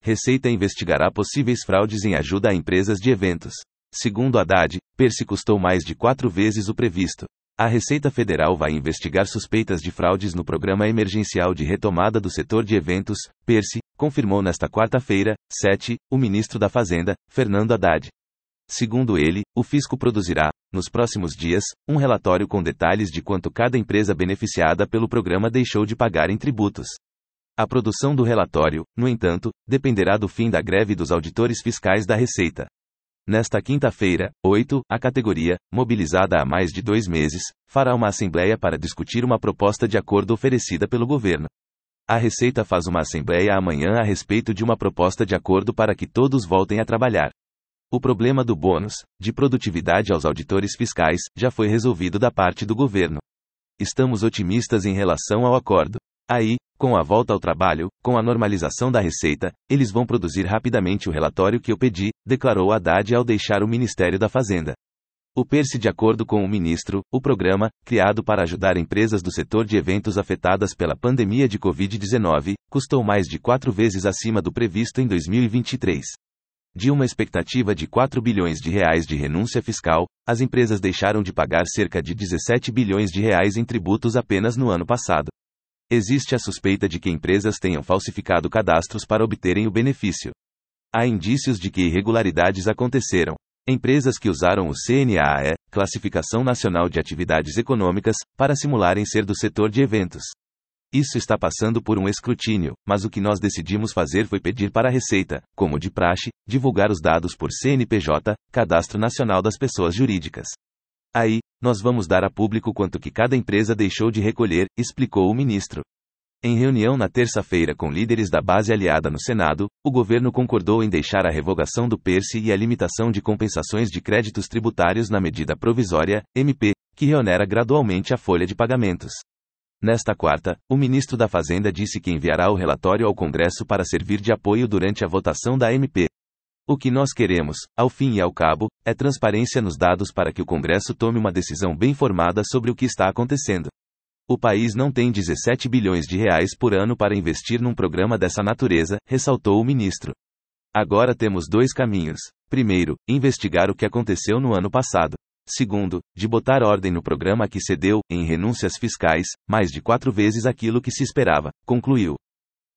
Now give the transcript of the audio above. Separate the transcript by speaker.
Speaker 1: Receita investigará possíveis fraudes em ajuda a empresas de eventos. Segundo Haddad, PERSE custou mais de 4 vezes o previsto. A Receita Federal vai investigar suspeitas de fraudes no Programa Emergencial de Retomada do Setor de Eventos, PERSE, confirmou nesta quarta-feira, 7, o ministro da Fazenda, Fernando Haddad. Segundo ele, o fisco produzirá, nos próximos dias, um relatório com detalhes de quanto cada empresa beneficiada pelo programa deixou de pagar em tributos. A produção do relatório, no entanto, dependerá do fim da greve dos auditores fiscais da Receita. Nesta quinta-feira, 8, a categoria, mobilizada há mais de 2 meses, fará uma assembleia para discutir uma proposta de acordo oferecida pelo governo. A Receita faz uma assembleia amanhã a respeito de uma proposta de acordo para que todos voltem a trabalhar. O problema do bônus, de produtividade aos auditores fiscais, já foi resolvido da parte do governo. Estamos otimistas em relação ao acordo. Aí, com a volta ao trabalho, com a normalização da receita, eles vão produzir rapidamente o relatório que eu pedi, declarou Haddad ao deixar o Ministério da Fazenda. O PERSE, de acordo com o ministro, o programa, criado para ajudar empresas do setor de eventos afetadas pela pandemia de Covid-19, custou mais de 4 vezes acima do previsto em 2023. De uma expectativa de 4 bilhões de reais de renúncia fiscal, as empresas deixaram de pagar cerca de 17 bilhões de reais em tributos apenas no ano passado. Existe a suspeita de que empresas tenham falsificado cadastros para obterem o benefício. Há indícios de que irregularidades aconteceram. Empresas que usaram o CNAE, Classificação Nacional de Atividades Econômicas, para simularem ser do setor de eventos. Isso está passando por um escrutínio, mas o que nós decidimos fazer foi pedir para a Receita, como de praxe, divulgar os dados por CNPJ, Cadastro Nacional das Pessoas Jurídicas. Aí, nós vamos dar a público quanto que cada empresa deixou de recolher, explicou o ministro. Em reunião na terça-feira com líderes da base aliada no Senado, o governo concordou em deixar a revogação do PERSE e a limitação de compensações de créditos tributários na medida provisória, MP, que reonera gradualmente a folha de pagamentos. Nesta quarta, o ministro da Fazenda disse que enviará o relatório ao Congresso para servir de apoio durante a votação da MP. O que nós queremos, ao fim e ao cabo, é transparência nos dados para que o Congresso tome uma decisão bem formada sobre o que está acontecendo. O país não tem 17 bilhões de reais por ano para investir num programa dessa natureza, ressaltou o ministro. Agora temos 2 caminhos. Primeiro, investigar o que aconteceu no ano passado. Segundo, de botar ordem no programa que cedeu, em renúncias fiscais, mais de 4 vezes aquilo que se esperava, concluiu.